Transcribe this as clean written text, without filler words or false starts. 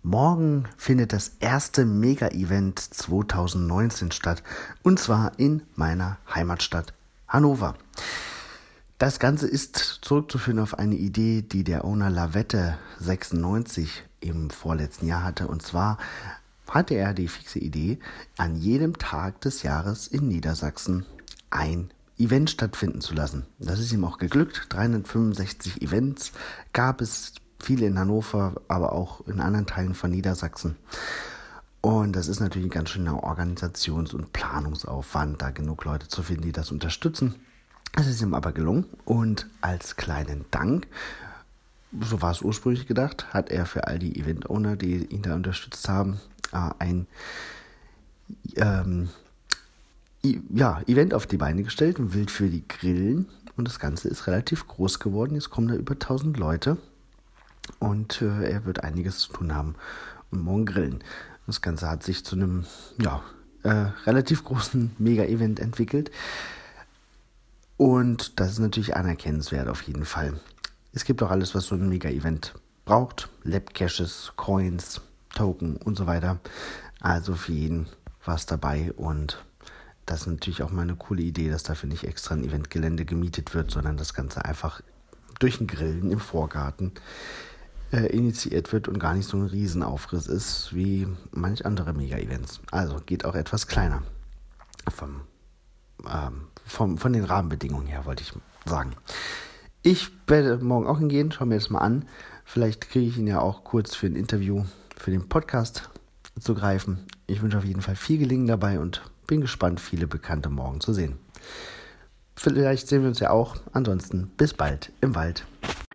Morgen findet das erste Mega-Event 2019 statt, und zwar in meiner Heimatstadt Hannover. Das Ganze ist zurückzuführen auf eine Idee, die der Owner Lavette96 im vorletzten Jahr hatte. Und zwar hatte er die fixe Idee, an jedem Tag des Jahres in Niedersachsen ein Event stattfinden zu lassen. Das ist ihm auch geglückt. 365 Events gab es, viele in Hannover, aber auch in anderen Teilen von Niedersachsen. Und das ist natürlich ein ganz schöner Organisations- und Planungsaufwand, da genug Leute zu finden, die das unterstützen. Es ist ihm aber gelungen, und als kleinen Dank, so war es ursprünglich gedacht, hat er für all die Event-Owner, die ihn da unterstützt haben, ein Event auf die Beine gestellt, ein Wild für die Grillen. Und das Ganze ist relativ groß geworden. Jetzt kommen da über 1000 Leute. Und er wird einiges zu tun haben und morgen grillen. Das Ganze hat sich zu einem relativ großen Mega-Event entwickelt. Und das ist natürlich anerkennenswert auf jeden Fall. Es gibt auch alles, was so ein Mega-Event braucht. Lab-Caches, Coins, Token und so weiter. Also für jeden was dabei. Und das ist natürlich auch mal eine coole Idee, dass dafür nicht extra ein Eventgelände gemietet wird, sondern das Ganze einfach durch ein Grillen im Vorgarten initiiert wird und gar nicht so ein Riesenaufriss ist wie manch andere Mega-Events. Also geht auch etwas kleiner. Von den Rahmenbedingungen her, wollte ich sagen. Ich werde morgen auch hingehen, schaue mir das mal an. Vielleicht kriege ich ihn ja auch kurz für ein Interview für den Podcast zu greifen. Ich wünsche auf jeden Fall viel Gelingen dabei und bin gespannt, viele Bekannte morgen zu sehen. Vielleicht sehen wir uns ja auch. Ansonsten bis bald im Wald.